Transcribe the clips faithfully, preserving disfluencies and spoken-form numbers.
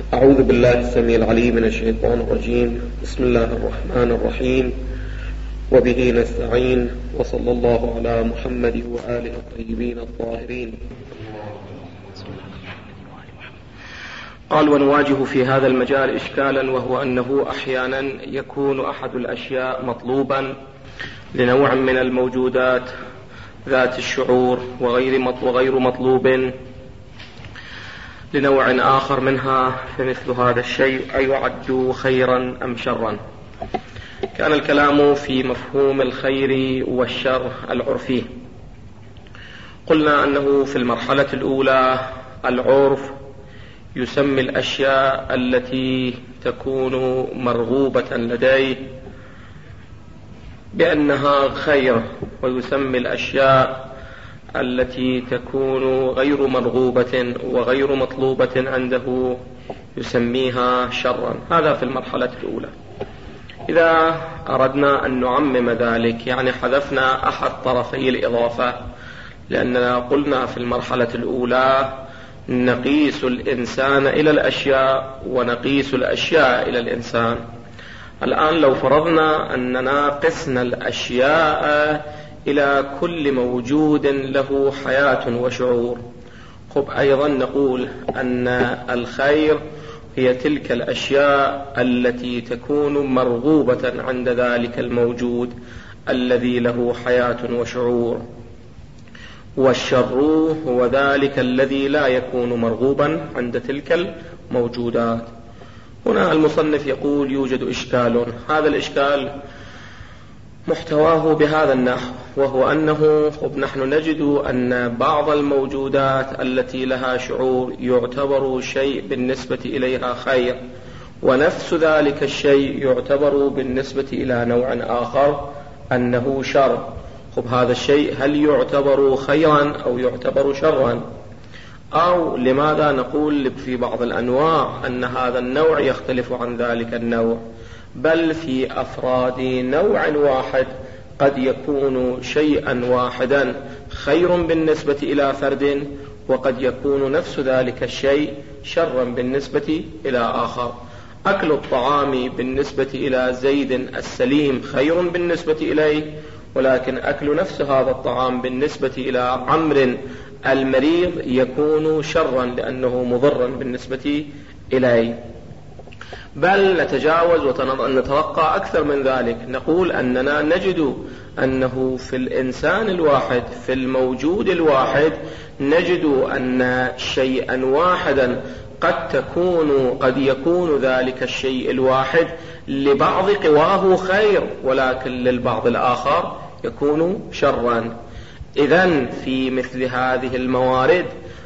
أعوذ بالله السميع العليم من الشيطان الرجيم. بسم الله الرحمن الرحيم، وبه نستعين، وصلى الله على محمد وآله الطيبين الطاهرين. قال: ونواجه في هذا المجال إشكالا، وهو أنه أحيانا يكون أحد الأشياء مطلوبا لنوع من الموجودات ذات الشعور، وغير مطلوب لنوع آخر منها، فمثل هذا الشيء أيعد خيرا أم شرا؟ كان الكلام في مفهوم الخير والشر العرفي. قلنا أنه في المرحلة الأولى العرف يسمي الأشياء التي تكون مرغوبة لديه بأنها خير، ويسمي الأشياء التي تكون غير مرغوبة وغير مطلوبة عنده يسميها شرا. هذا في المرحلة الأولى. إذا أردنا أن نعمم ذلك، يعني حذفنا أحد طرفي الإضافة، لأننا قلنا في المرحلة الأولى نقيس الإنسان إلى الأشياء ونقيس الأشياء إلى الإنسان. الآن لو فرضنا أننا قسنا الأشياء إلى كل موجود له حياة وشعور، خب أيضا نقول أن الخير هي تلك الأشياء التي تكون مرغوبة عند ذلك الموجود الذي له حياة وشعور، والشر هو ذلك الذي لا يكون مرغوبا عند تلك الموجودات. هنا المصنف يقول يوجد إشكال. هذا الإشكال محتواه بهذا النحو، وهو أنه نحن نجد أن بعض الموجودات التي لها شعور يعتبر شيء بالنسبة إليها خير، ونفس ذلك الشيء يعتبر بالنسبة إلى نوع آخر أنه شر. خب هذا الشيء هل يعتبر خيرا أو يعتبر شرا؟ أو لماذا نقول في بعض الأنواع أن هذا النوع يختلف عن ذلك النوع؟ بل في أفراد نوع واحد قد يكون شيئا واحدا خير بالنسبة إلى فرد، وقد يكون نفس ذلك الشيء شرا بالنسبة إلى آخر. أكل الطعام بالنسبة إلى زيد السليم خير بالنسبة إليه، ولكن أكل نفس هذا الطعام بالنسبة إلى عمرو المريض يكون شرا لأنه مضرا بالنسبة إليه. بل نتجاوز ونتوقع أكثر من ذلك، نقول أننا نجد أنه في الإنسان الواحد، في الموجود الواحد، نجد أن شيئا واحدا قد تكون قد يكون ذلك الشيء الواحد لبعض قواه خير، ولكن للبعض الآخر يكون شرا. إذن في مثل هذه الموارد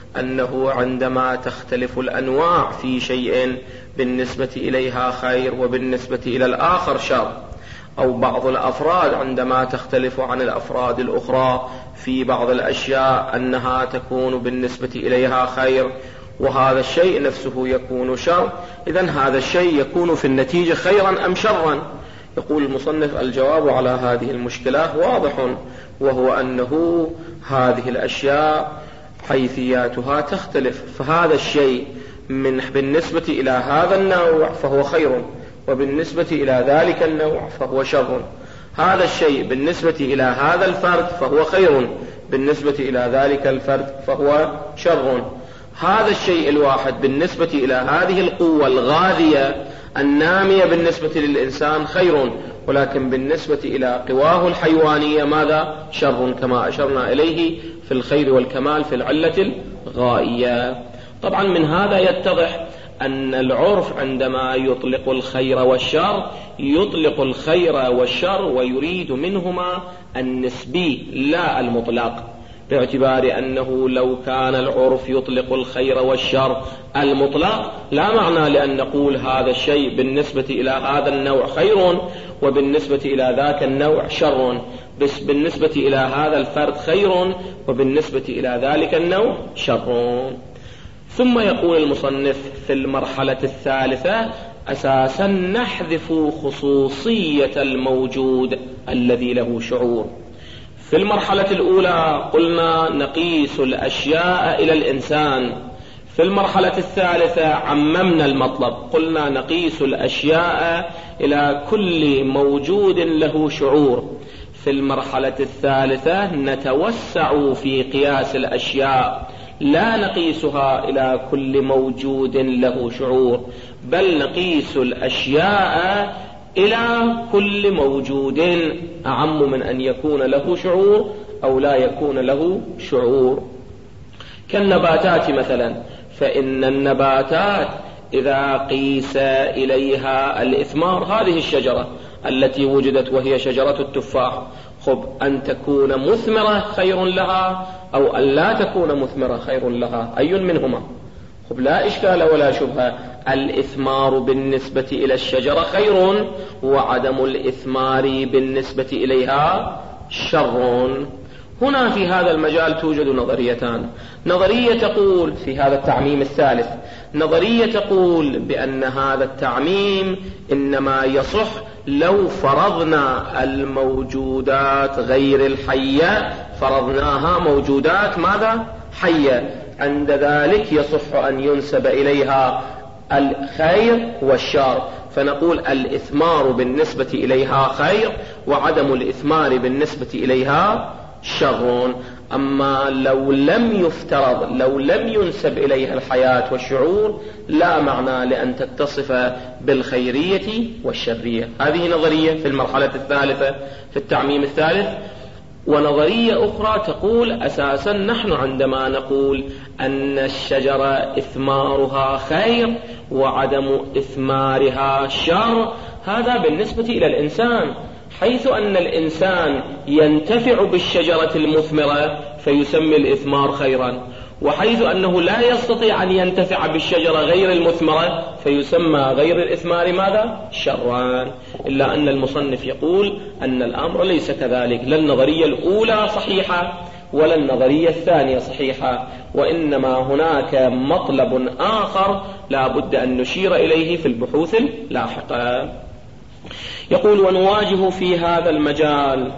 أنه عندما تختلف الأنواع في شيء بالنسبة إليها خير وبالنسبة إلى الآخر شر، أو بعض الأفراد عندما تختلف عن الأفراد الأخرى في بعض الأشياء أنها تكون بالنسبة إليها خير وهذا الشيء نفسه يكون شر، إذن هذا الشيء يكون في النتيجة خيرا أم شرا؟ يقول المصنف: الجواب على هذه المشكلة واضح، وهو أنه هذه الأشياء حيثياتها تختلف، فهذا الشيء من بالنسبة إلى هذا النوع فهو خير، وبالنسبة إلى ذلك النوع فهو شر. هذا الشيء بالنسبة إلى هذا الفرد فهو خير، بالنسبة إلى ذلك الفرد فهو شر. هذا الشيء الواحد بالنسبة إلى هذه القوة الغاذية النامية بالنسبة للإنسان خير، ولكن بالنسبة إلى قواه الحيوانية ماذا؟ شر، كما أشرنا إليه في الخير والكمال في العلة الغائية. طبعا من هذا يتضح أن العرف عندما يطلق الخير والشر يطلق الخير والشر ويريد منهما النسبي لا المطلق، باعتبار أنه لو كان العرف يطلق الخير والشر المطلق لا معنى لأن نقول هذا الشيء بالنسبة إلى هذا النوع خير وبالنسبة إلى ذاك النوع شر، بس بالنسبة إلى هذا الفرد خير وبالنسبة إلى ذلك النوع شر. ثم يقول المصنف في المرحلة الثالثة: أساسا نحذف خصوصية الموجود الذي له شعور. في المرحلة الأولى قلنا نقيس الأشياء إلى الإنسان، في المرحلة الثالثة عممنا المطلب، قلنا نقيس الأشياء إلى كل موجود له شعور. في المرحلة الثالثة نتوسع في قياس الأشياء، لا نقيسها إلى كل موجود له شعور، بل نقيس الأشياء إلى كل موجود أعم من أن يكون له شعور أو لا يكون له شعور. كالنباتات مثلا، فإن النباتات إذا قيس إليها الإثمار، هذه الشجرة التي وجدت وهي شجرة التفاح، خب أن تكون مثمرة خير لها أو أن لا تكون مثمرة خير لها، أي منهما؟ خب لا إشكال ولا شبهة، الإثمار بالنسبة إلى الشجرة خير، وعدم الإثمار بالنسبة إليها شر. هنا في هذا المجال توجد نظريتان، نظرية تقول في هذا التعميم الثالث، نظرية تقول بأن هذا التعميم إنما يصح لو فرضنا الموجودات غير الحية، فرضناها موجودات ماذا؟ حية، عند ذلك يصح أن ينسب إليها الخير والشر، فنقول الإثمار بالنسبة إليها خير وعدم الإثمار بالنسبة إليها شر. أما لو لم يفترض، لو لم ينسب إليها الحياة والشعور، لا معنى لأن تتصف بالخيرية والشرية. هذه نظرية في المرحلة الثالثة في التعميم الثالث. ونظرية أخرى تقول أساسا نحن عندما نقول أن الشجرة إثمارها خير وعدم إثمارها شر، هذا بالنسبة إلى الإنسان، حيث أن الإنسان ينتفع بالشجرة المثمرة فيسمي الإثمار خيرا، وحيث أنه لا يستطيع أن ينتفع بالشجرة غير المثمرة فيسمى غير الإثمار ماذا؟ شرا. إلا أن المصنف يقول أن الأمر ليس كذلك، لا النظرية الأولى صحيحة ولا النظرية الثانية صحيحة، وإنما هناك مطلب آخر لا بد أن نشير إليه في البحوث اللاحقة. يقول ونواجه في هذا المجال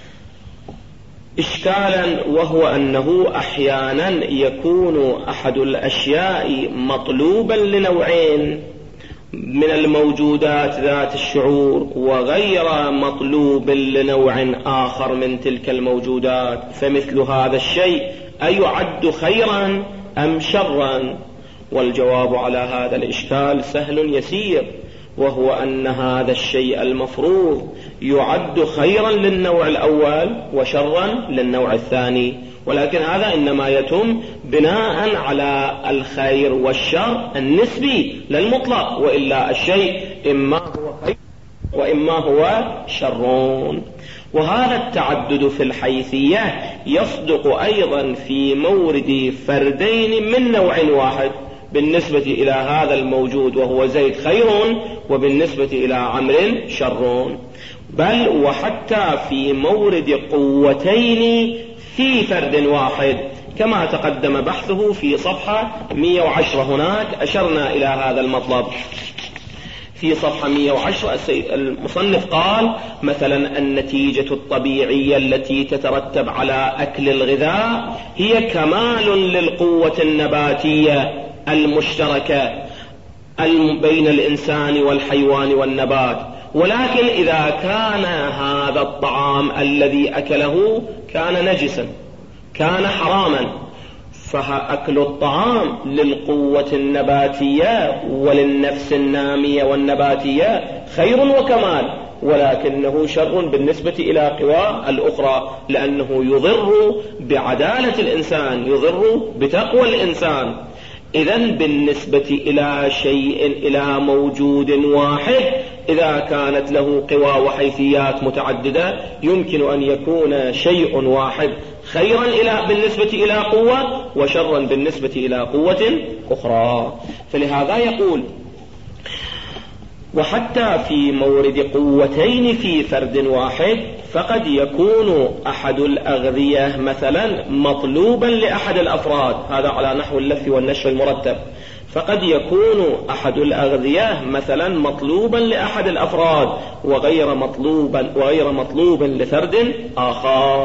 إشكالا، وهو أنه أحيانا يكون أحد الأشياء مطلوبا لنوعين من الموجودات ذات الشعور وغير مطلوب لنوع آخر من تلك الموجودات، فمثل هذا الشيء أيعد خيرا أم شرا؟ والجواب على هذا الإشكال سهل يسير، وهو أن هذا الشيء المفروض يعد خيرا للنوع الأول وشرا للنوع الثاني، ولكن هذا إنما يتم بناء على الخير والشر النسبي للمطلق، وإلا الشيء إما هو خير وإما هو شر. وهذا التعدد في الحيثية يصدق أيضا في مورد فردين من نوع واحد، بالنسبة إلى هذا الموجود وهو زيد خير، وبالنسبة إلى عمرو شر، بل وحتى في مورد قوتين في فرد واحد، كما تقدم بحثه في صفحة مئة وعشرة. هناك أشرنا إلى هذا المطلب في صفحة مئة وعشرة. المصنف قال مثلا النتيجة الطبيعية التي تترتب على أكل الغذاء هي كمال للقوة النباتية المشتركة بين الإنسان والحيوان والنبات، ولكن إذا كان هذا الطعام الذي أكله كان نجسا، كان حراما، فأكل الطعام للقوة النباتية وللنفس النامية والنباتية خير وكمال، ولكنه شر بالنسبة إلى قوى الأخرى، لأنه يضر بعدالة الإنسان، يضر بتقوى الإنسان. إذن بالنسبة إلى شيء، إلى موجود واحد، إذا كانت له قوى وحيثيات متعددة، يمكن أن يكون شيء واحد خيرا إلى بالنسبة إلى قوة وشرا بالنسبة إلى قوة أخرى. فلهذا يقول وحتى في مورد قوتين في فرد واحد فقد يكون أحد الأغذية مثلا مطلوبا لأحد الأفراد، هذا على نحو اللف والنشر المرتب، فقد يكون أحد الأغذية مثلا مطلوبا لأحد الأفراد وغير مطلوبا وغير مطلوب لفرد آخر.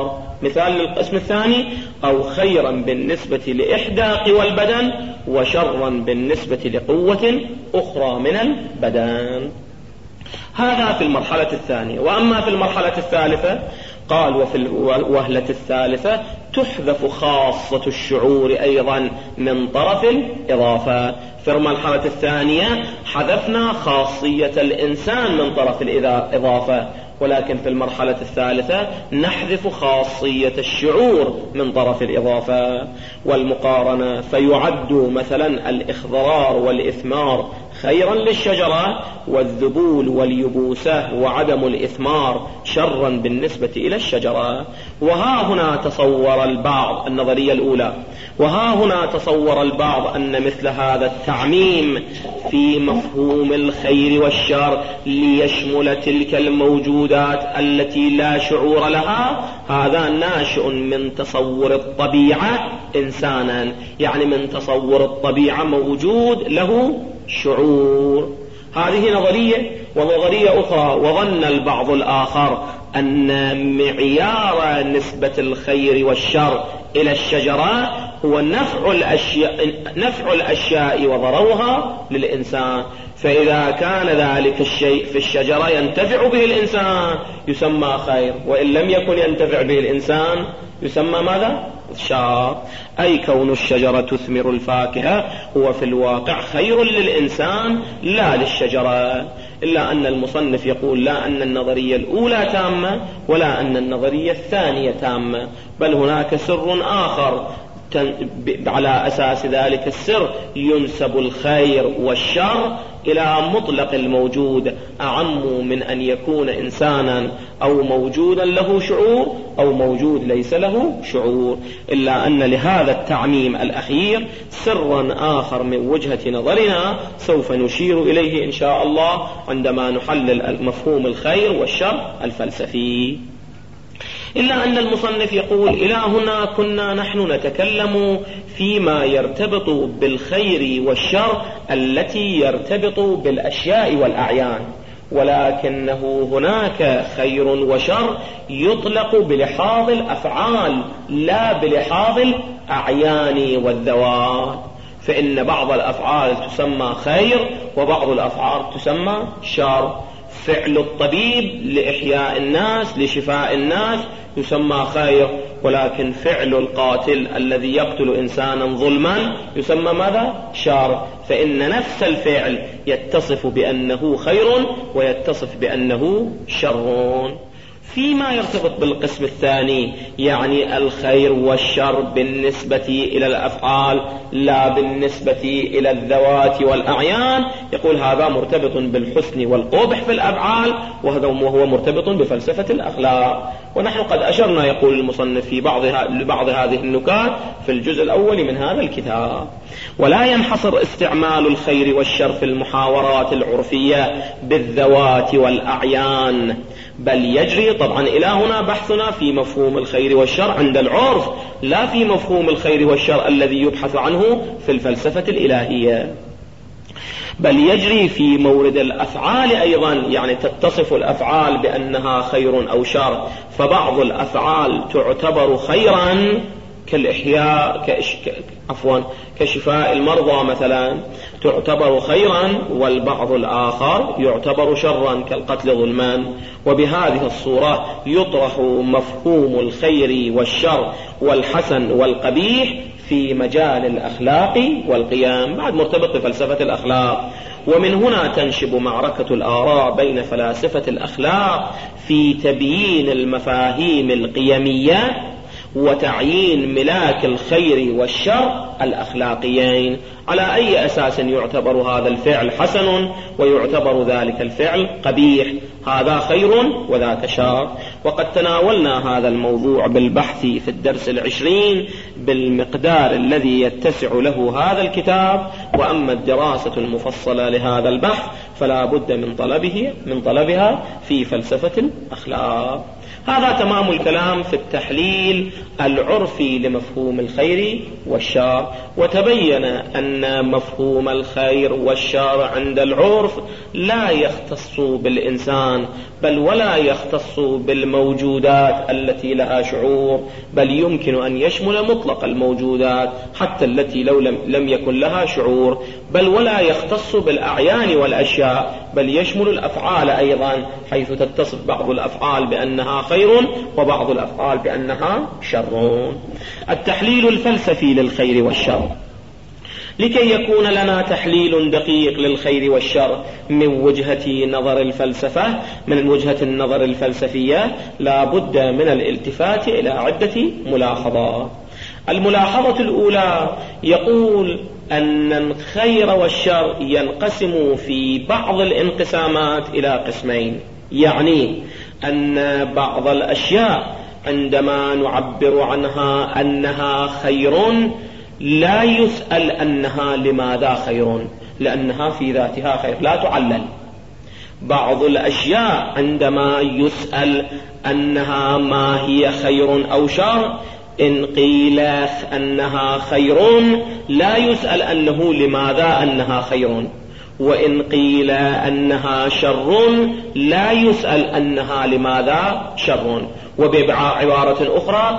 مثال للقسم الثاني: أو خيرا بالنسبة لإحدى قوى البدن وشرا بالنسبة لقوة أخرى من البدن. هذا في المرحلة الثانية. وأما في المرحلة الثالثة قال: وفي الوهلة الثالثة تحذف خاصة الشعور أيضا من طرف الإضافة. في المرحلة الثانية حذفنا خاصية الإنسان من طرف الإضافة، ولكن في المرحلة الثالثة نحذف خاصية الشعور من طرف الإضافة. والمقارنة: فيعد مثلا الإخضرار والإثمار خيرا للشجرة، والذبول واليبوسة وعدم الإثمار شرا بالنسبة إلى الشجرة. وها هنا تصور البعض النظرية الأولى وها هنا تصور البعض أن مثل هذا التعميم في مفهوم الخير والشر ليشمل تلك الموجودات التي لا شعور لها، هذا ناشئ من تصور الطبيعة إنسانا، يعني من تصور الطبيعة موجود له شعور. هذه نظرية. ونظرية أخرى: وظن البعض الآخر أن معيار نسبة الخير والشر إلى الشجرة هو نفع الأشياء, نفع الأشياء وضررها للإنسان، فإذا كان ذلك الشيء في الشجرة ينتفع به الإنسان يسمى خير، وإن لم يكن ينتفع به الإنسان يسمى ماذا؟ شر. أي كون الشجرة تثمر الفاكهة هو في الواقع خير للإنسان لا للشجرة. إلا أن المصنف يقول: لا أن النظرية الأولى تامة ولا أن النظرية الثانية تامة، بل هناك سر آخر على أساس ذلك السر ينسب الخير والشر إلى مطلق الموجود أعم من أن يكون إنسانا أو موجودا له شعور أو موجود ليس له شعور. إلا أن لهذا التعميم الأخير سرا آخر من وجهة نظرنا سوف نشير إليه إن شاء الله عندما نحلل مفهوم الخير والشر الفلسفي. إلا أن المصنف يقول: إلى هنا كنا نحن نتكلم فيما يرتبط بالخير والشر التي يرتبط بالأشياء والأعيان، ولكنه هناك خير وشر يطلق بلحاظ الأفعال لا بلحاظ الأعيان والذوات، فإن بعض الأفعال تسمى خير وبعض الأفعال تسمى شر. فعل الطبيب لإحياء الناس لشفاء الناس يسمى خير، ولكن فعل القاتل الذي يقتل إنسانا ظلما يسمى ماذا؟ شر. فإن نفس الفعل يتصف بأنه خير ويتصف بأنه شر. فيما يرتبط بالقسم الثاني يعني الخير والشر بالنسبة إلى الأفعال لا بالنسبة إلى الذوات والأعيان، يقول هذا مرتبط بالحسن والقبح في الأفعال، وهو مرتبط بفلسفة الأخلاق. ونحن قد أشرنا يقول المصنف في بعض بعض هذه النكات في الجزء الأول من هذا الكتاب. ولا ينحصر استعمال الخير والشر في المحاورات العرفية بالذوات والأعيان، بل يجري طبعا إلى هنا بحثنا في مفهوم الخير والشر عند العرف، لا في مفهوم الخير والشر الذي يبحث عنه في الفلسفة الإلهية، بل يجري في مورد الأفعال أيضا، يعني تتصف الأفعال بأنها خير أو شر، فبعض الأفعال تعتبر خيرا كالإحياء كإش... عفوا كشفاء المرضى مثلا تعتبر خيرا، والبعض الآخر يعتبر شرا كالقتل ظلما. وبهذه الصورة يطرح مفهوم الخير والشر والحسن والقبيح في مجال الأخلاق والقيم، بعد مرتبط بفلسفة الأخلاق. ومن هنا تنشب معركة الآراء بين فلاسفة الأخلاق في تبيين المفاهيم القيمية وتعيين ملاك الخير والشر الأخلاقيين، على أي أساس يعتبر هذا الفعل حسن ويعتبر ذلك الفعل قبيح، هذا خير وذاك شر. وقد تناولنا هذا الموضوع بالبحث في الدرس العشرين بالمقدار الذي يتسع له هذا الكتاب، وأما الدراسة المفصلة لهذا البحث فلا بد من طلبه من طلبها في فلسفة الأخلاق. هذا تمام الكلام في التحليل العرفي لمفهوم الخير والشر. وتبين أن مفهوم الخير والشر عند العرف لا يختص بالإنسان بل ولا يختص بالموجودات التي لها شعور، بل يمكن أن يشمل مطلق الموجودات حتى التي لو لم, لم يكن لها شعور، بل ولا يختص بالأعيان والأشياء بل يشمل الأفعال أيضا، حيث تتصف بعض الأفعال بأنها خير وبعض الأفعال بأنها شر. التحليل الفلسفي للخير والشر. لكي يكون لنا تحليل دقيق للخير والشر من وجهة نظر الفلسفة من وجهة النظر الفلسفية لا بد من الالتفات إلى عدة ملاحظات. الملاحظة الأولى يقول أن الخير والشر ينقسم في بعض الانقسامات إلى قسمين، يعني أن بعض الأشياء عندما نعبر عنها أنها خير لا يسأل أنها لماذا خير، لأنها في ذاتها خير لا تعلل. بعض الأشياء عندما يسأل أنها ما هي خير أو شر، إن قيل أنها خير لا يسأل أنه لماذا أنها خير، وإن قيل أنها شر لا يسأل أنها لماذا شر. وبعبارة أخرى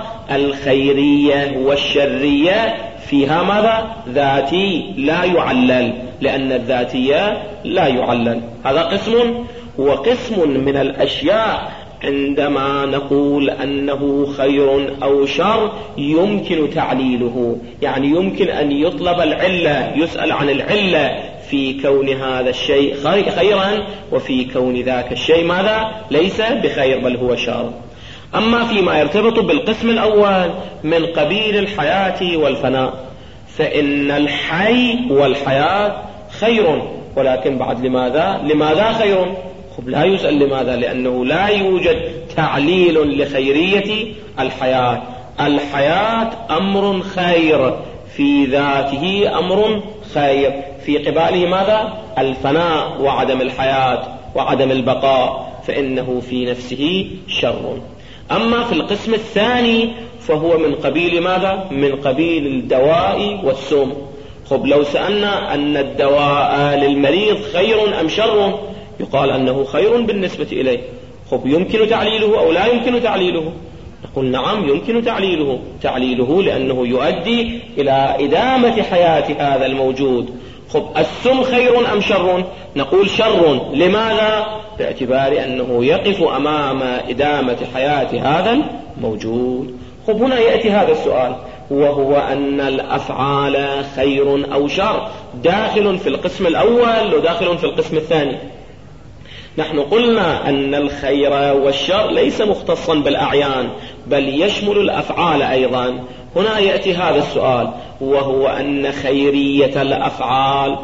الخيرية والشرية فيها ماذا؟ ذاتي لا يعلل، لأن الذاتية لا يعلل. هذا قسم. وقسم من الأشياء عندما نقول أنه خير أو شر يمكن تعليله، يعني يمكن أن يطلب العلة، يسأل عن العلة في كون هذا الشيء خيرا وفي كون ذاك الشيء ماذا؟ ليس بخير بل هو شر. أما فيما يرتبط بالقسم الأول من قبيل الحياة والفناء، فإن الحي والحياة خير، ولكن بعد لماذا؟ لماذا خير؟ لا يسأل لماذا، لأنه لا يوجد تعليل لخيرية الحياة. الحياة أمر خير في ذاته، أمر خير في قباله ماذا؟ الفناء وعدم الحياة وعدم البقاء، فإنه في نفسه شر. أما في القسم الثاني فهو من قبيل ماذا؟ من قبيل الدواء والسم. خب لو سألنا أن الدواء للمريض خير أم شر، يقال أنه خير بالنسبة إليه. خب يمكن تعليله أو لا يمكن تعليله؟ نقول نعم يمكن تعليله. تعليله لأنه يؤدي إلى إدامة حياة هذا الموجود. خب السم خير أم شر؟ نقول شر. لماذا؟ باعتبار أنه يقف أمام إدامة حياة هذا الموجود. خب هنا يأتي هذا السؤال، وهو أن الأفعال خير أو شر داخل في القسم الأول وداخل في القسم الثاني. نحن قلنا أن الخير والشر ليس مختصا بالأعيان بل يشمل الأفعال أيضا. هنا يأتي هذا السؤال، وهو أن خيرية الأفعال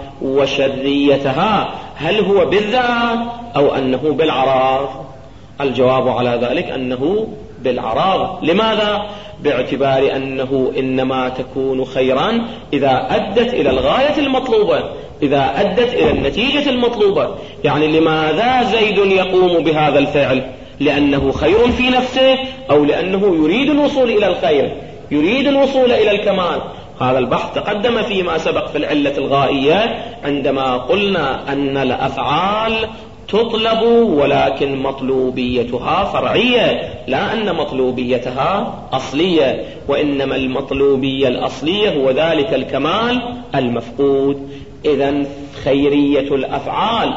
وشريتها هل هو بالذات أو أنه بالعراض؟ الجواب على ذلك أنه بالعراض. لماذا؟ باعتبار أنه إنما تكون خيرا إذا أدت إلى الغاية المطلوبة، إذا أدت إلى النتيجة المطلوبة. يعني لماذا زيد يقوم بهذا الفعل؟ لأنه خير في نفسه أو لأنه يريد الوصول إلى الخير، يريد الوصول إلى الكمال. هذا البحث تقدم فيما سبق في العلة الغائية عندما قلنا أن الأفعال تطلب ولكن مطلوبيتها فرعية، لا أن مطلوبيتها أصلية، وإنما المطلوبية الأصلية هو ذلك الكمال المفقود. إذن خيرية الأفعال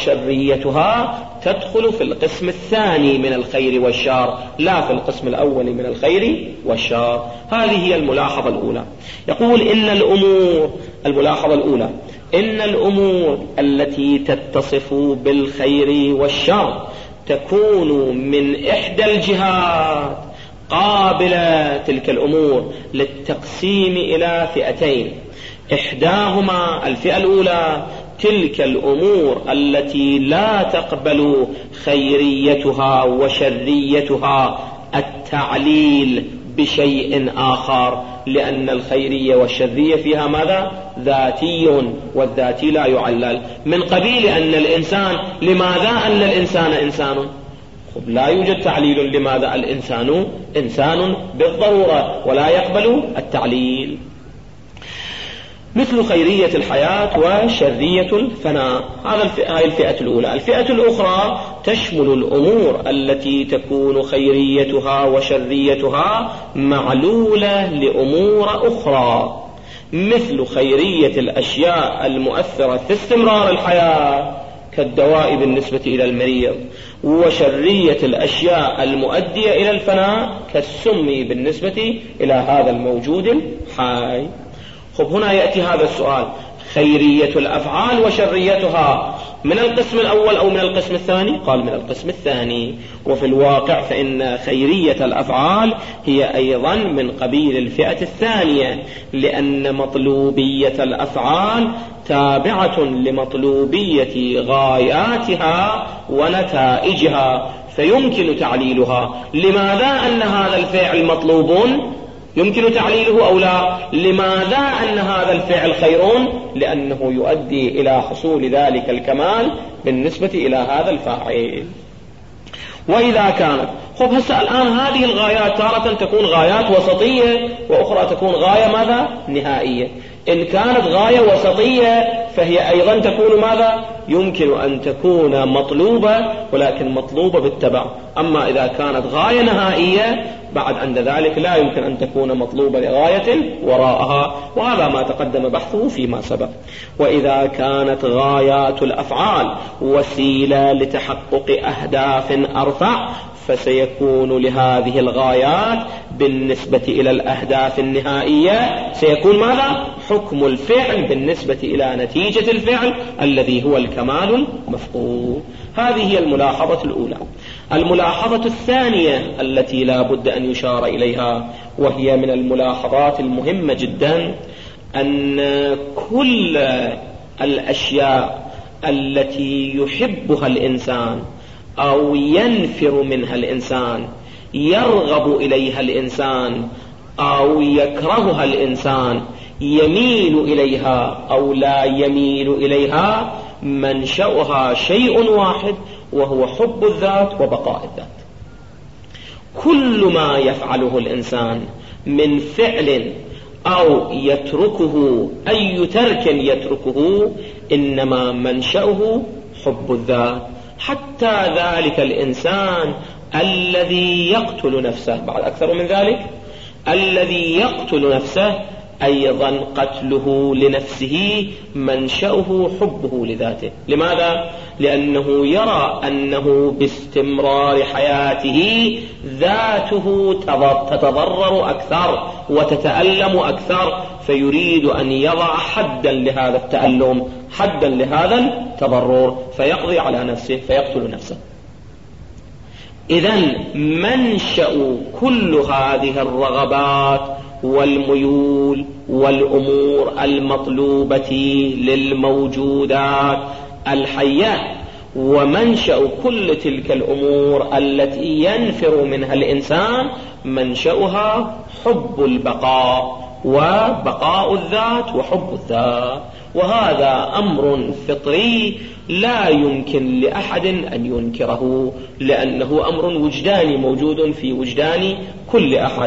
وشريتها تدخل في القسم الثاني من الخير والشر، لا في القسم الأول من الخير والشر. هذه هي الملاحظة الأولى. يقول إن الأمور، الملاحظة الأولى، إن الأمور التي تتصف بالخير والشر تكون من إحدى الجهات قابلة تلك الأمور للتقسيم إلى فئتين. إحداهما الفئة الأولى تلك الأمور التي لا تقبل خيريتها وشريتها التعليل بشيء آخر، لأن الخيرية والشرية فيها ماذا؟ ذاتي، والذاتي لا يعلل. من قبيل أن الإنسان، لماذا أن الإنسان إنسان؟ لا يوجد تعليل لماذا الإنسان إنسان بالضرورة ولا يقبل التعليل. مثل خيرية الحياة وشرية الفناء. هذه الفئة الأولى. الفئة الأخرى تشمل الأمور التي تكون خيريتها وشريتها معلولة لأمور أخرى، مثل خيرية الأشياء المؤثرة في استمرار الحياة كالدواء بالنسبة إلى المريض، وشرية الأشياء المؤدية إلى الفناء كالسم بالنسبة إلى هذا الموجود الحي. خب هنا يأتي هذا السؤال: خيرية الأفعال وشريتها من القسم الأول أو من القسم الثاني؟ قال من القسم الثاني. وفي الواقع فإن خيرية الأفعال هي أيضا من قبيل الفئة الثانية، لأن مطلوبية الأفعال تابعة لمطلوبية غاياتها ونتائجها، فيمكن تعليلها. لماذا أن هذا الفعل مطلوب؟ يمكن تعليله أو لا؟ لماذا أن هذا الفعل خير؟ لأنه يؤدي إلى حصول ذلك الكمال بالنسبة إلى هذا الفاعل. وإذا كانت خب هسه الآن هذه الغايات تارة تكون غايات وسطية وأخرى تكون غاية ماذا؟ نهائية. إن كانت غاية وسطية فهي أيضا تكون ماذا؟ يمكن أن تكون مطلوبة ولكن مطلوبة بالتبع. أما إذا كانت غاية نهائية بعد عند ذلك لا يمكن أن تكون مطلوبة لغاية وراءها، وهذا ما تقدم بحثه فيما سبق. وإذا كانت غايات الأفعال وسيلة لتحقق أهداف أرفع فسيكون لهذه الغايات بالنسبة إلى الأهداف النهائية سيكون ماذا؟ حكم الفعل بالنسبة إلى نتيجة الفعل الذي هو الكمال المفقود. هذه هي الملاحظة الأولى. الملاحظة الثانية التي لا بد أن يشار إليها، وهي من الملاحظات المهمة جدا، أن كل الأشياء التي يحبها الإنسان أو ينفر منها الإنسان، يرغب إليها الإنسان أو يكرهها الإنسان، يميل إليها أو لا يميل إليها، منشأها شيء واحد وهو حب الذات وبقاء الذات. كل ما يفعله الإنسان من فعل أو يتركه أي ترك يتركه إنما منشأه حب الذات. حتى ذلك الإنسان الذي يقتل نفسه، بعد أكثر من ذلك الذي يقتل نفسه أيضا قتله لنفسه منشأه حبه لذاته. لماذا؟ لأنه يرى أنه باستمرار حياته ذاته تتضرر أكثر وتتألم أكثر، فيريد أن يضع حدا لهذا التألم، حدا لهذا التضرر، فيقضي على نفسه فيقتل نفسه. إذن منشأ كل هذه الرغبات والميول والأمور المطلوبة للموجودات الحية، ومنشأ كل تلك الأمور التي ينفر منها الإنسان منشأها حب البقاء وبقاء الذات وحب الذات. وهذا أمر فطري لا يمكن لأحد أن ينكره، لأنه أمر وجداني موجود في وجدان كل أحد.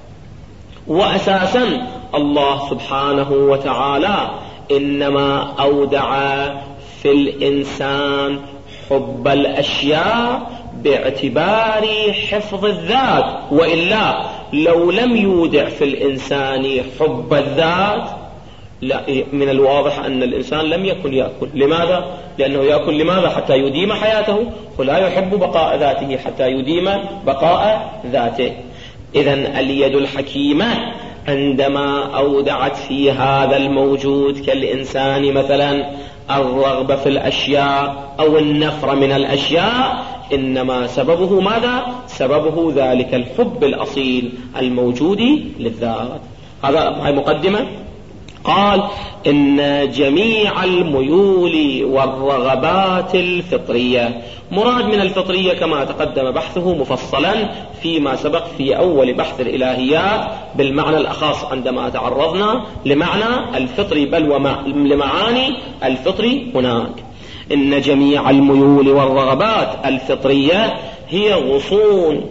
وأساسا الله سبحانه وتعالى إنما أودع في الإنسان حب الأشياء باعتبار حفظ الذات، وإلا لو لم يودع في الإنسان حب الذات لا من الواضح أن الإنسان لم يكن يأكل. لماذا؟ لأنه يأكل لماذا؟ حتى يديم حياته، ولا يحب بقاء ذاته حتى يديم بقاء ذاته. إذن اليد الحكيمة عندما أودعت في هذا الموجود كالإنسان مثلا الرغبة في الأشياء أو النفر من الأشياء، إنما سببه ماذا؟ سببه ذلك الحب الأصيل الموجود للذات. هذا هاي مقدمة. قال إن جميع الميول والرغبات الفطرية، مراد من الفطرية كما تقدم بحثه مفصلا فيما سبق في أول بحث الإلهيات بالمعنى الأخص عندما تعرضنا لمعنى الفطري بل ولمعاني الفطري هناك. إن جميع الميول والرغبات الفطرية هي غصون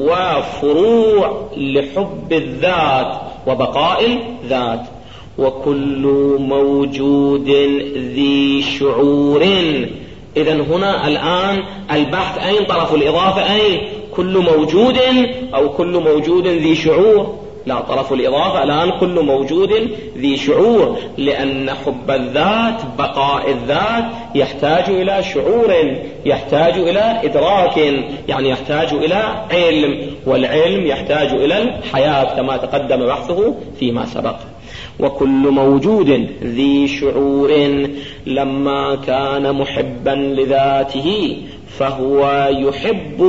وفروع لحب الذات وبقاء الذات. وكل موجود ذي شعور. إذن هنا الآن البحث أين طرف الإضافة؟ أين كل موجود أو كل موجود ذي شعور؟ لا، طرف الإضافة الآن كل موجود ذي شعور، لأن حب الذات بقاء الذات يحتاج إلى شعور، يحتاج إلى إدراك، يعني يحتاج إلى علم، والعلم يحتاج إلى الحياة كما تقدم بحثه فيما سبق. وكل موجود ذي شعور لما كان محبا لذاته فهو يحب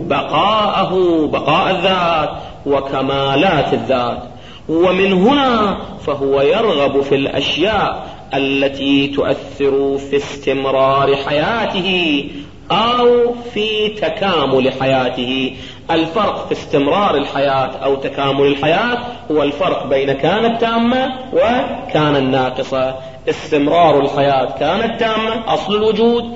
بقاءه بقاء الذات وكمالات الذات، ومن هنا فهو يرغب في الأشياء التي تؤثر في استمرار حياته أو في تكامل حياته. الفرق في استمرار الحياة أو تكامل الحياة هو الفرق بين كانت تامة وكان الناقصة. استمرار الحياة كانت تامة أصل الوجود،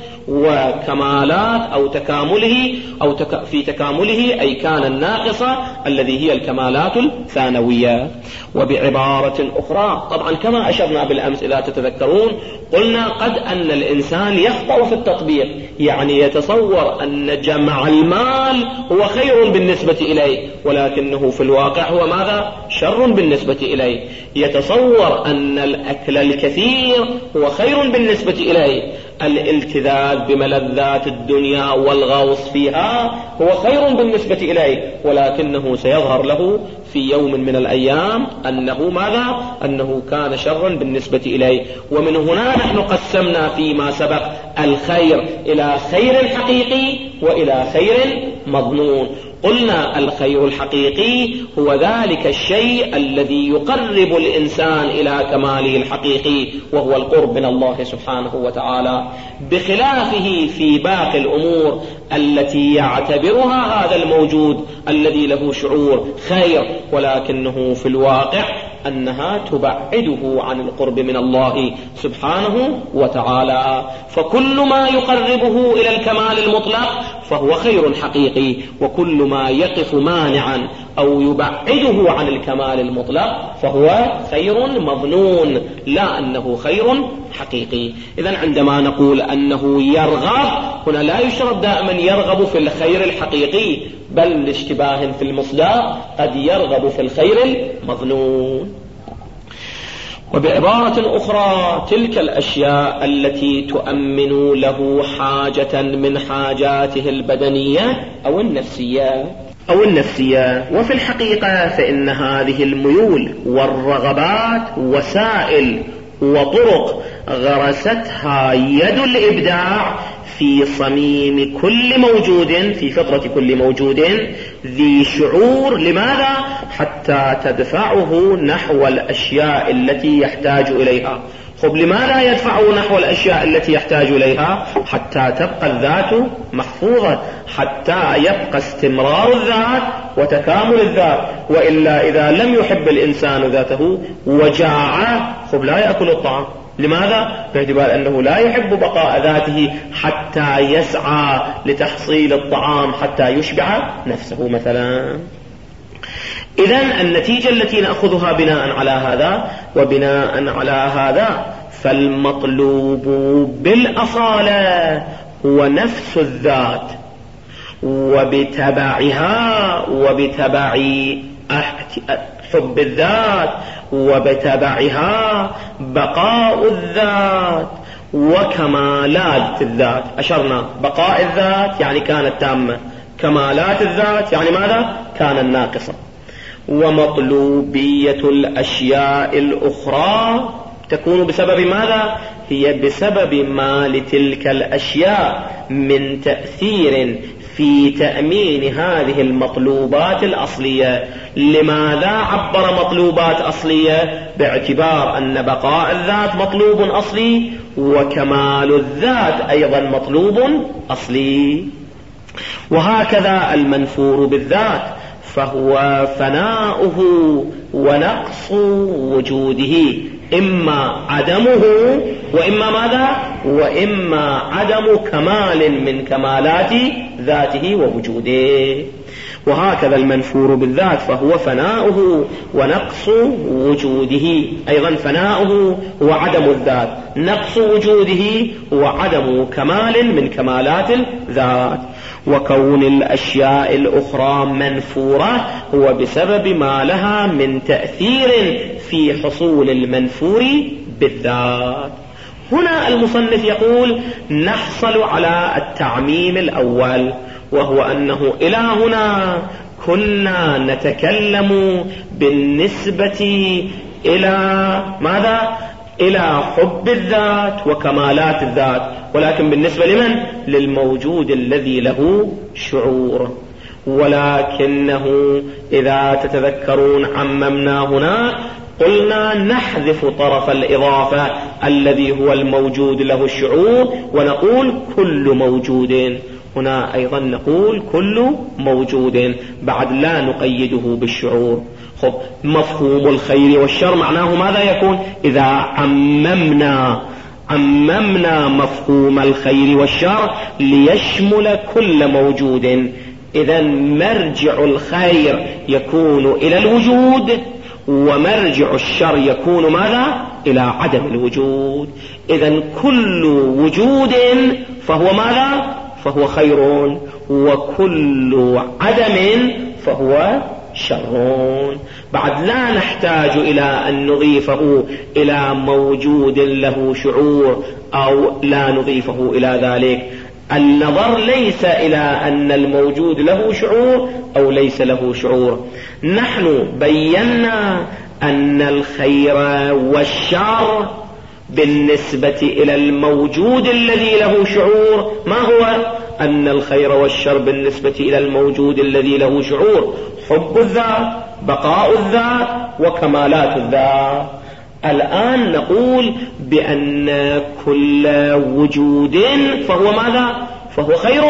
وكمالات أو تكامله أو تك في تكامله أي كان الناقصة الذي هي الكمالات الثانوية. وبعبارة أخرى، طبعا كما أشرنا بالأمس إذا تتذكرون قلنا قد أن الإنسان يخطأ في التطبيق، يعني يتصور أن جمع المال هو خير بالنسبة إليه، ولكنه في الواقع هو ماذا؟ شر بالنسبة إليه. يتصور أن الأكل الكثير هو خير بالنسبة إليه، الالتذاذ بملذات الدنيا والغوص فيها هو خير بالنسبة إليه، ولكنه سيظهر له في يوم من الأيام أنه ماذا؟ أنه كان شرا بالنسبة إليه. ومن هنا نحن قسمنا فيما سبق الخير إلى خير حقيقي وإلى خير مظنون. قلنا الخير الحقيقي هو ذلك الشيء الذي يقرب الإنسان إلى كماله الحقيقي وهو القرب من الله سبحانه وتعالى، بخلافه في باقي الأمور التي يعتبرها هذا الموجود الذي له شعور خير، ولكنه في الواقع أنها تبعده عن القرب من الله سبحانه وتعالى. فكل ما يقربه إلى الكمال المطلق فهو خير حقيقي، وكل ما يقف مانعا أو يبعده عن الكمال المطلق فهو خير مظنون، لا أنه خير حقيقي. إذن عندما نقول أنه يرغب هنا لا يشترط دائما يرغب في الخير الحقيقي، بل لاشتباه في المصداق قد يرغب في الخير المظنون. وبعبارة أخرى تلك الأشياء التي تؤمن له حاجة من حاجاته البدنية أو النفسية أو النفسية وفي الحقيقة فإن هذه الميول والرغبات وسائل وطرق غرستها يد الإبداع في صميم كل موجود، في فطرة كل موجود ذي شعور. لماذا؟ حتى تدفعه نحو الأشياء التي يحتاج إليها. خب لماذا يدفعه نحو الأشياء التي يحتاج إليها؟ حتى تبقى الذات محفوظة، حتى يبقى استمرار الذات وتكامل الذات. وإلا إذا لم يحب الإنسان ذاته وجاع خب لا يأكل الطعام. لماذا؟ باعتبار أنه لا يحب بقاء ذاته حتى يسعى لتحصيل الطعام حتى يشبع نفسه مثلا. إذن النتيجة التي نأخذها بناء على هذا وبناء على هذا فالمطلوب بالأصالة هو نفس الذات، وبتبعها وبتبع حب الذات وبتبعها بقاء الذات وكمالات الذات. أشرنا بقاء الذات يعني كانت تامة، كمالات الذات يعني ماذا؟ كانت ناقصة. ومطلوبية الأشياء الأخرى تكون بسبب ماذا؟ هي بسبب ما لتلك الأشياء من تأثير في تأمين هذه المطلوبات الأصلية. لماذا عبر مطلوبات أصلية؟ باعتبار أن بقاء الذات مطلوب أصلي وكمال الذات أيضا مطلوب أصلي. وهكذا المنفور بالذات فهو فناؤه ونقص وجوده إما عدمه وإما ماذا؟ وإما عدم كمال من كمالات ذاته ووجوده. وهكذا المنفور بالذات فهو فناؤه ونقص وجوده، أيضا فناؤه هو عدم الذات، نقص وجوده هو عدم كمال من كمالات الذات. وكون الأشياء الأخرى منفورة هو بسبب ما لها من تأثير في حصول المنفور بالذات. هنا المصنف يقول نحصل على التعميم الأول، وهو أنه إلى هنا كنا نتكلم بالنسبة إلى ماذا؟ إلى حب الذات وكمالات الذات، ولكن بالنسبة لمن؟ للموجود الذي له شعور. ولكنه إذا تتذكرون عممنا هنا قلنا نحذف طرف الإضافة الذي هو الموجود له الشعور ونقول كل موجود. هنا أيضا نقول كل موجود، بعد لا نقيده بالشعور. خب، مفهوم الخير والشر معناه ماذا يكون؟ إذا عممنا عممنا مفهوم الخير والشر ليشمل كل موجود، إذا مرجع الخير يكون إلى الوجود ومرجع الشر يكون ماذا؟ إلى عدم الوجود. إذا كل وجود فهو ماذا؟ فهو خير، وكل عدم فهو شر. بعد لا نحتاج إلى أن نضيفه إلى موجود له شعور أو لا نضيفه إلى ذلك. النظر ليس إلى أن الموجود له شعور أو ليس له شعور. نحن بينا أن الخير والشر بالنسبة إلى الموجود الذي له شعور ما هو؟ أن الخير والشر بالنسبة إلى الموجود الذي له شعور حب الذات، بقاء الذات، وكمالات الذات. الآن نقول بأن كل وجود فهو ماذا؟ فهو خير،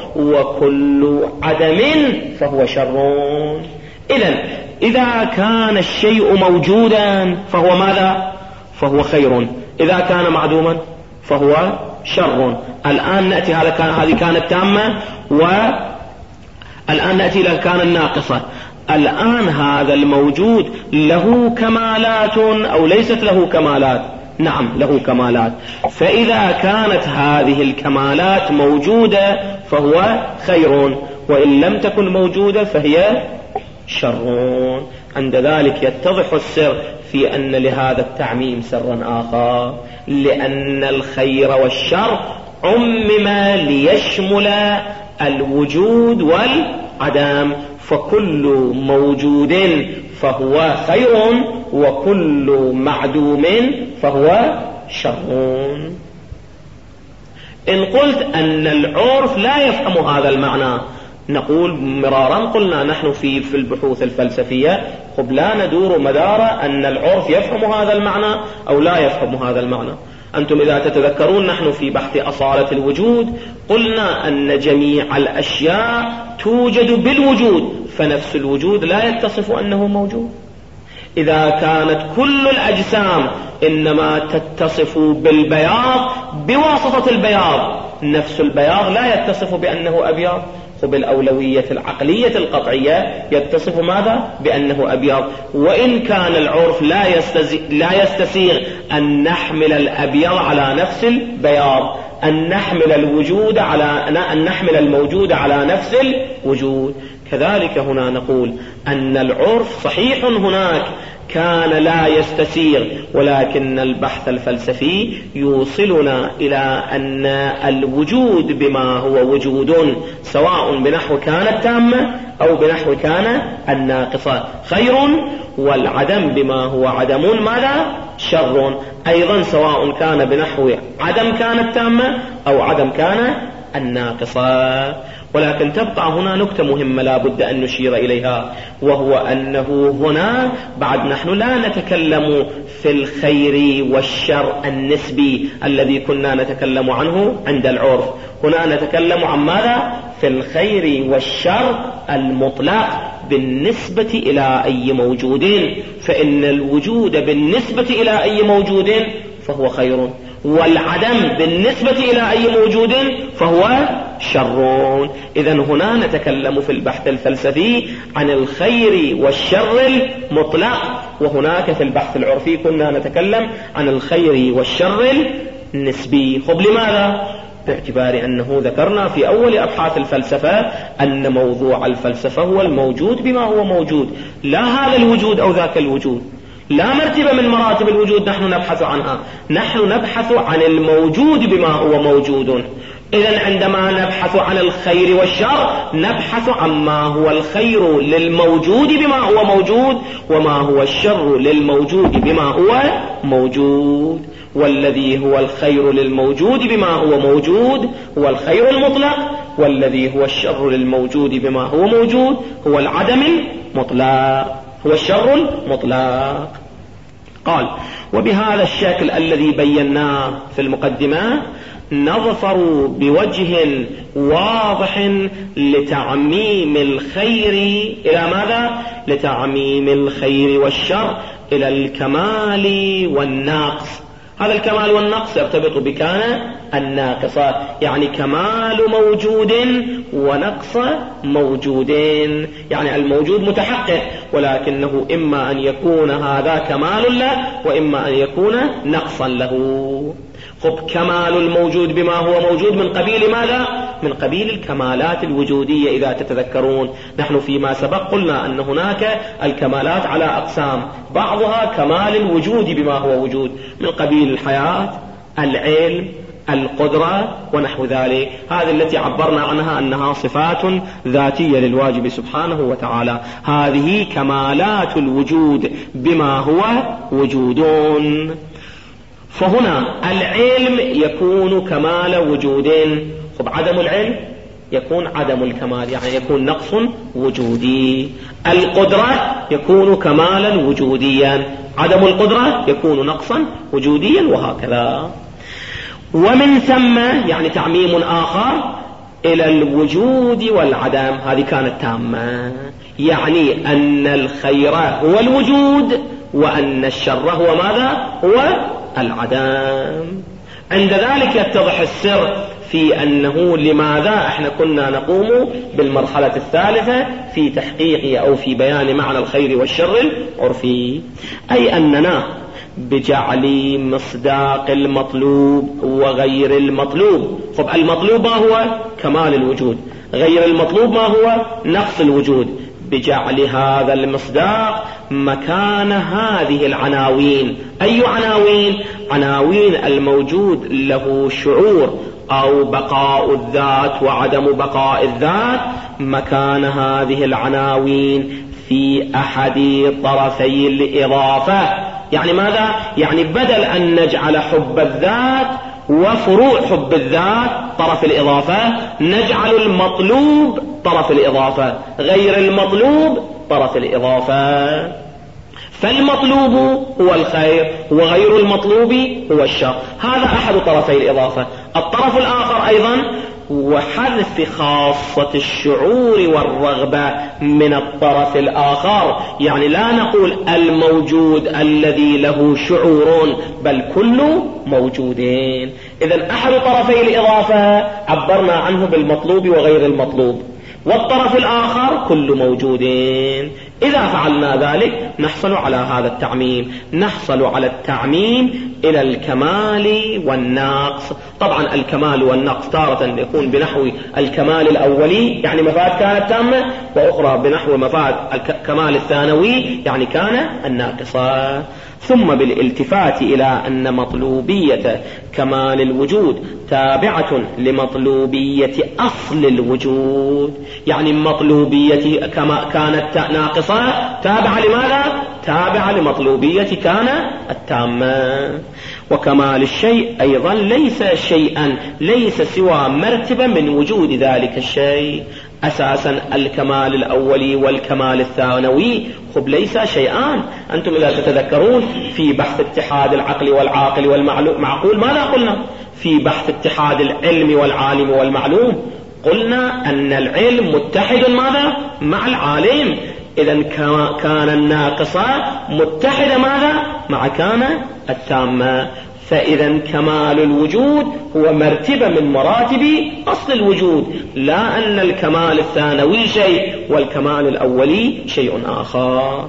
وكل عدم فهو شر. إذن إذا كان الشيء موجودا فهو ماذا؟ فهو خير، إذا كان معدوما فهو شر. الآن نأتي، هذا كان هذه كانت تامة، والآن نأتي إلى كان الناقصة. الآن هذا الموجود له كمالات أو ليست له كمالات؟ نعم له كمالات. فإذا كانت هذه الكمالات موجودة فهو خير، وإن لم تكن موجودة فهي شر. عند ذلك يتضح السر في أن لهذا التعميم سرا آخر، لأن الخير والشر عمم ليشمل الوجود والعدم، فكل موجود فهو خير وكل معدوم فهو شر. إن قلت أن العرف لا يفهم هذا المعنى، نقول مرارا قلنا نحن في في البحوث الفلسفية خب لا ندور مدار أن العرف يفهم هذا المعنى أو لا يفهم هذا المعنى. أنتم إذا تتذكرون نحن في بحث أصالة الوجود قلنا أن جميع الأشياء توجد بالوجود، فنفس الوجود لا يتصف أنه موجود. إذا كانت كل الأجسام إنما تتصف بالبياض بواسطة البياض، نفس البياض لا يتصف بأنه أبيض. بالأولوية العقلية القطعية يتصف ماذا؟ بأنه أبيض. وإن كان العرف لا لا يستسيغ أن نحمل الأبيض على نفس البياض، أن نحمل الوجود على أن نحمل الموجود على نفس الوجود. كذلك هنا نقول أن العرف صحيح هناك كان لا يستسيغ، ولكن البحث الفلسفي يوصلنا إلى أن الوجود بما هو وجود سواء بنحو كانت تامة أو بنحو كان الناقصة خير، والعدم بما هو عدم ماذا؟ شر، أيضا سواء كان بنحو عدم كانت تامة أو عدم كان الناقصة. ولكن تبقى هنا نكتة مهمة لا بد أن نشير إليها، وهو أنه هنا بعد نحن لا نتكلم في الخير والشر النسبي الذي كنا نتكلم عنه عند العرف. هنا نتكلم عن ماذا؟ في الخير والشر المطلق بالنسبة إلى أي موجود. فإن الوجود بالنسبة إلى أي موجود فهو خير، والعدم بالنسبة إلى أي موجود فهو شر. إذن هنا نتكلم في البحث الفلسفي عن الخير والشر المطلق، وهناك في البحث العرفي كنا نتكلم عن الخير والشر النسبي. خب لماذا؟ باعتبار أنه ذكرنا في أول أبحاث الفلسفة أن موضوع الفلسفة هو الموجود بما هو موجود، لا هذا الوجود أو ذاك الوجود، لا مرتبة من مراتب الوجود نحن نبحث عنها، نحن نبحث عن الموجود بما هو موجود. إذن عندما نبحث عن الخير والشر نبحث عما هو الخير للموجود بما هو موجود، وما هو الشر للموجود بما هو موجود. والذي هو الخير للموجود بما هو موجود هو الخير المطلق، والذي هو الشر للموجود بما هو موجود هو العدم المطلق، هو الشر المطلق. قال: وبهذا الشكل الذي بيناه في المقدمة نظفر بوجه واضح لتعميم الخير إلى ماذا؟ لتعميم الخير والشر إلى الكمال والنقص. هذا الكمال والنقص يرتبط بكان الناقصة، يعني كمال موجود ونقص موجودين، يعني الموجود متحقق ولكنه إما أن يكون هذا كمال له وإما أن يكون نقصا له. خب كمال الموجود بما هو موجود من قبيل ماذا؟ من قبيل الكمالات الوجودية. إذا تتذكرون نحن فيما سبق قلنا أن هناك الكمالات على أقسام، بعضها كمال الوجود بما هو وجود من قبيل الحياة، العلم، القدرة ونحو ذلك. هذه التي عبرنا عنها أنها صفات ذاتية للواجب سبحانه وتعالى. هذه كمالات الوجود بما هو وجودون. فهنا العلم يكون كمال وجودين. خب عدم العلم يكون عدم الكمال، يعني يكون نقص وجودي. القدرة يكون كمالا وجوديا، عدم القدرة يكون نقصا وجوديا، وهكذا. ومن ثم يعني تعميم آخر إلى الوجود والعدم، هذه كانت تامة، يعني أن الخير هو الوجود وأن الشر هو ماذا؟ هو العدم. عند ذلك يتضح السر في أنه لماذا احنا كنا نقوم بالمرحلة الثالثة في تحقيق أو في بيان معنى الخير والشر العرفي، أي أننا بجعل مصداق المطلوب وغير المطلوب. طب المطلوب ما هو؟ كمال الوجود، غير المطلوب ما هو؟ نقص الوجود. بجعل هذا المصداق مكان هذه العناوين. أي عناوين؟ عناوين الموجود له شعور أو بقاء الذات وعدم بقاء الذات، مكان هذه العناوين في أحد طرفي الإضافة. يعني ماذا؟ يعني بدل أن نجعل حب الذات وفروع حب الذات طرف الإضافة، نجعل المطلوب طرف الإضافة، غير المطلوب طرف الإضافة. فالمطلوب هو الخير وغير المطلوب هو الشر، هذا أحد طرفي الإضافة. الطرف الآخر أيضا وحذف خاصة الشعور والرغبة من الطرف الآخر، يعني لا نقول الموجود الذي له شعور بل كل موجودين. إذن أحد طرفي الإضافة عبرنا عنه بالمطلوب وغير المطلوب، والطرف الآخر كل موجودين. إذا فعلنا ذلك نحصل على هذا التعميم، نحصل على التعميم إلى الكمال والنقص. طبعا الكمال والنقص تارة يكون بنحو الكمال الأولي يعني مفاد كانت تامة، وأخرى بنحو مفاد الكمال الثانوي يعني كان الناقصة. ثم بالالتفات إلى أن مطلوبية كمال الوجود تابعة لمطلوبية أصل الوجود، يعني مطلوبية كما كانت ناقصة تابعة لماذا؟ تابعة لمطلوبية كان التامة. وكمال الشيء أيضا ليس شيئا، ليس سوى مرتبة من وجود ذلك الشيء. أساسا الكمال الأولي والكمال الثانوي خب ليس شيئان. أنتم إذا تتذكرون في بحث اتحاد العقل والعاقل والمعقول ماذا قلنا؟ في بحث اتحاد العلم والعالم والمعلوم قلنا أن العلم متحد ماذا؟ مع العالم. إذا كان الناقصة متحدة ماذا مع كان التامة. فإذا كمال الوجود هو مرتبة من مراتب أصل الوجود، لا أن الكمال الثانوي شيء والكمال الأولي شيء آخر.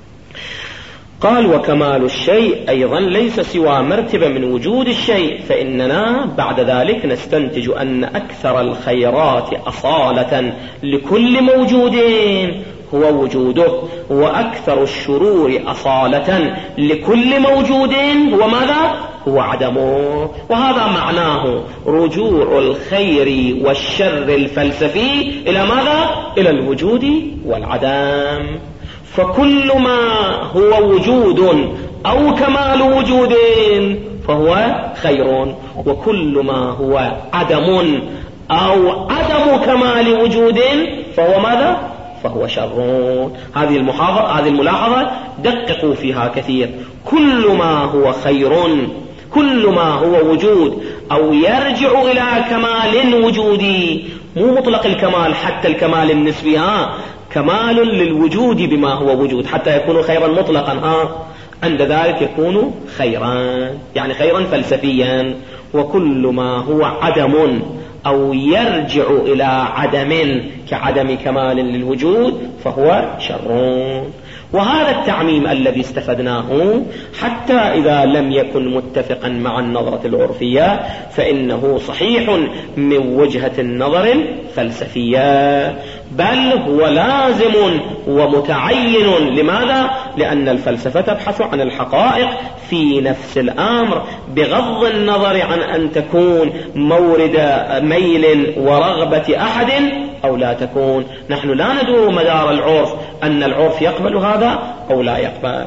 قال وكمال الشيء أيضا ليس سوى مرتبة من وجود الشيء، فإننا بعد ذلك نستنتج أن أكثر الخيرات أصالة لكل موجود هو وجوده، وأكثر الشرور أصالة لكل موجود هو ماذا؟ هو عدمه. وهذا معناه رجوع الخير والشر الفلسفي إلى ماذا؟ إلى الوجود والعدم. فكل ما هو وجود أو كمال وجود فهو خير، وكل ما هو عدم أو عدم كمال وجود فهو ماذا؟ فهو شر. هذه المحاضرة هذه الملاحظة دققوا فيها كثير. كل ما هو خير، كل ما هو وجود أو يرجع إلى كمال وجودي، مو مطلق الكمال حتى الكمال النسبي، ها كمال للوجود بما هو وجود حتى يكون خيرا مطلقا، ها عند ذلك يكون خيرا، يعني خيرا فلسفيا. وكل ما هو عدم أو يرجع إلى عدم كعدم كمال للوجود فهو شر. وهذا التعميم الذي استفدناه حتى إذا لم يكن متفقا مع النظرة العرفية فإنه صحيح من وجهة النظر الفلسفية، بل هو لازم ومتعين. لماذا؟ لأن الفلسفة تبحث عن الحقائق في نفس الأمر بغض النظر عن أن تكون مورد ميل ورغبة أحد أو لا تكون. نحن لا ندور مدار العرف أن العرف يقبل هذا أو لا يقبل.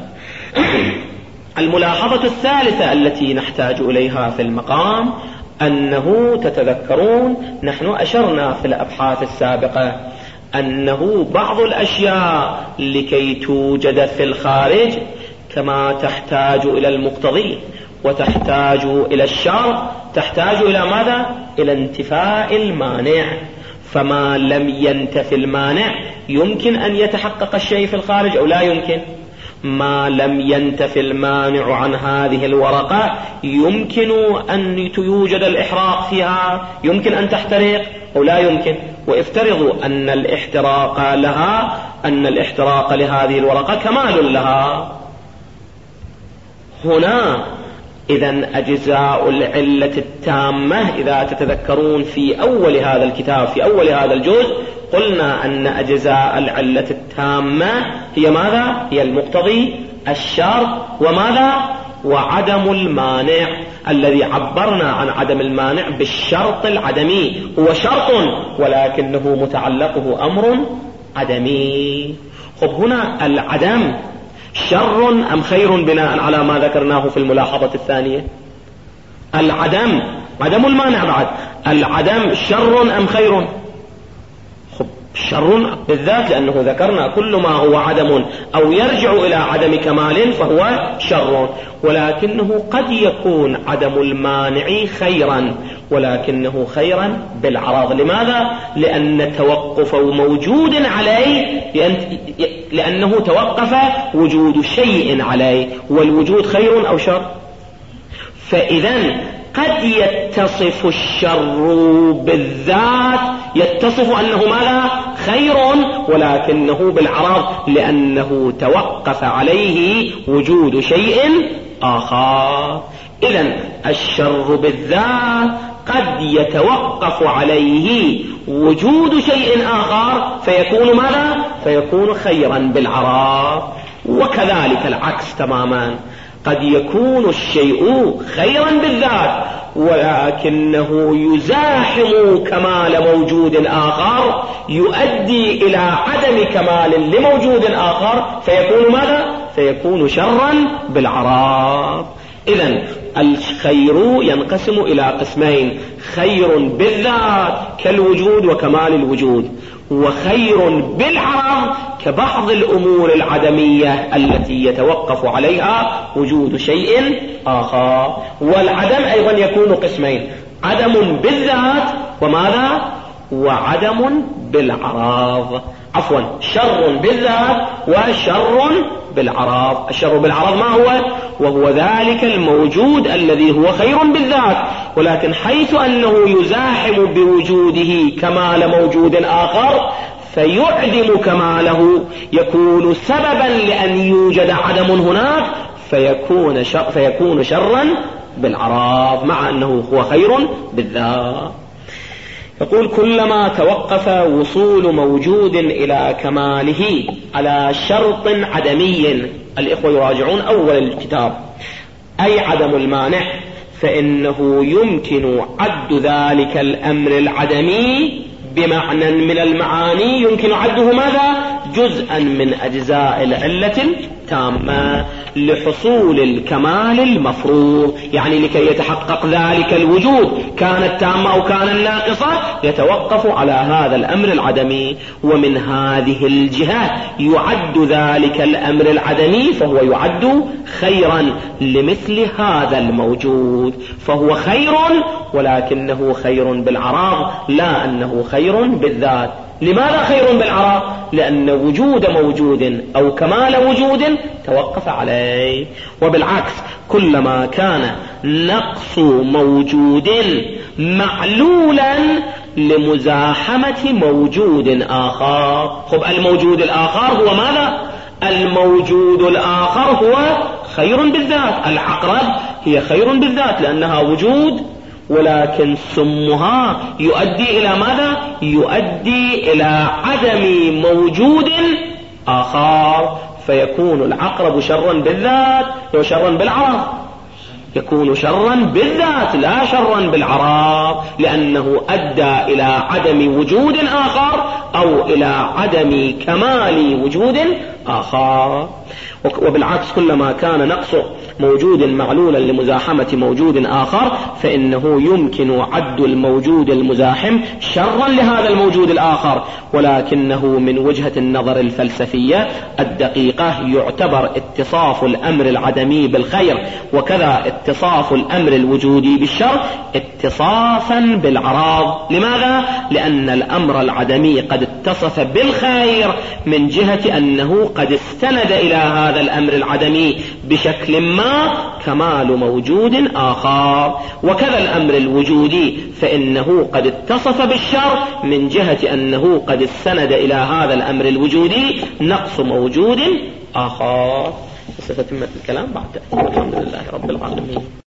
الملاحظة الثالثة التي نحتاج إليها في المقام أنه تتذكرون نحن أشرنا في الأبحاث السابقة أنه بعض الأشياء لكي توجد في الخارج كما تحتاج إلى المقتضي وتحتاج إلى الشرط تحتاج إلى ماذا؟ إلى انتفاء المانع. فما لم ينتفي المانع يمكن أن يتحقق الشيء في الخارج أو لا يمكن؟ ما لم ينتفي المانع عن هذه الورقة يمكن أن يوجد الإحراق فيها، يمكن أن تحترق أو لا يمكن. وافترضوا أن الاحتراق لها أن الاحتراق لهذه الورقة كمال لها. هنا إذن أجزاء العلة التامة إذا تتذكرون في أول هذا الكتاب في أول هذا الجزء قلنا أن أجزاء العلة التامة هي ماذا؟ هي المقتضي، الشرط، وماذا؟ وعدم المانع، الذي عبرنا عن عدم المانع بالشرط العدمي. هو شرط ولكنه متعلقه أمر عدمي. خب هنا العدم شر أم خير بناء على ما ذكرناه في الملاحظة الثانية؟ العدم عدم المانع بعد، العدم شر أم خير؟ خب شر بالذات، لأنه ذكرنا كل ما هو عدم أو يرجع إلى عدم كمال فهو شر، ولكنه قد يكون عدم المانع خيرا ولكنه خيرا بالعرض. لماذا؟ لأن توقف موجود عليه، لأنه توقف وجود شيء عليه، والوجود خير أو شر. فإذا قد يتصف الشر بالذات، يتصف أنه ماذا؟ خير، ولكنه بالعرض لأنه توقف عليه وجود شيء آخر. إذن الشر بالذات قد يتوقف عليه وجود شيء آخر فيكون ماذا؟ فيكون خيرا بالعرض. وكذلك العكس تماما، قد يكون الشيء خيرا بالذات ولكنه يزاحم كمال موجود آخر يؤدي إلى عدم كمال لموجود آخر فيكون ماذا؟ فيكون شرا بالعرض. إذن الخير ينقسم إلى قسمين: خير بالذات كالوجود وكمال الوجود، وخير بالعرض كبعض الأمور العدمية التي يتوقف عليها وجود شيء آخر. والعدم أيضا يكون قسمين: عدم بالذات وماذا؟ وعدم بالعرض. عفوا شر بالذات وشر بالعرض. الشر بالعرض ما هو؟ وهو ذلك الموجود الذي هو خير بالذات، ولكن حيث أنه يزاحم بوجوده كمال موجود آخر فيعدم كماله، يكون سببا لأن يوجد عدم هناك، فيكون شر فيكون شرا بالعرض مع أنه هو خير بالذات. يقول كلما توقف وصول موجود إلى كماله على شرط عدمي، الإخوة يراجعون أول الكتاب، أي عدم المانع، فإنه يمكن عد ذلك الأمر العدمي بمعنى من المعاني يمكن عده ماذا؟ جزءا من أجزاء العلة التامة لحصول الكمال المفروض، يعني لكي يتحقق ذلك الوجود كانت تامة أو كان ناقصة يتوقف على هذا الأمر العدمي، ومن هذه الجهة يعد ذلك الأمر العدمي فهو يعد خيرا لمثل هذا الموجود، فهو خير ولكنه خير بالعراض لا أنه خير بالذات. لماذا خير بالعراض؟ لأن وجود موجود أو كمال وجود توقف عليه. وبالعكس كلما كان نقص موجود معلولا لمزاحمة موجود آخر. خب الموجود الآخر هو ماذا؟ الموجود الآخر هو خير بالذات، العقرب هي خير بالذات لأنها وجود، ولكن سمها يؤدي إلى ماذا؟ يؤدي إلى عدم موجود آخر، فيكون العقرب شرا بالذات وشرا بالعرض، يكون شرا بالذات لا شرا بالعرض، لأنه أدى إلى عدم وجود آخر أو إلى عدم كمال وجود آخر. وبالعكس كلما كان نقص موجود معلولا لمزاحمة موجود آخر فإنه يمكن عد الموجود المزاحم شرا لهذا الموجود الآخر، ولكنه من وجهة النظر الفلسفية الدقيقة يعتبر اتصاف الأمر العدمي بالخير وكذا اتصاف الأمر الوجودي بالشر اتصافا بالعراض. لماذا؟ لأن الأمر العدمي قد اتصف بالخير من جهة أنه قد استند إلى هذا الأمر العدمي بشكل ما كمال موجود آخر، وكذا الأمر الوجودي فإنه قد اتصف بالشر من جهة أنه قد استند إلى هذا الأمر الوجودي نقص موجود آخر. ستتم الكلام بعد. الحمد لله رب العالمين.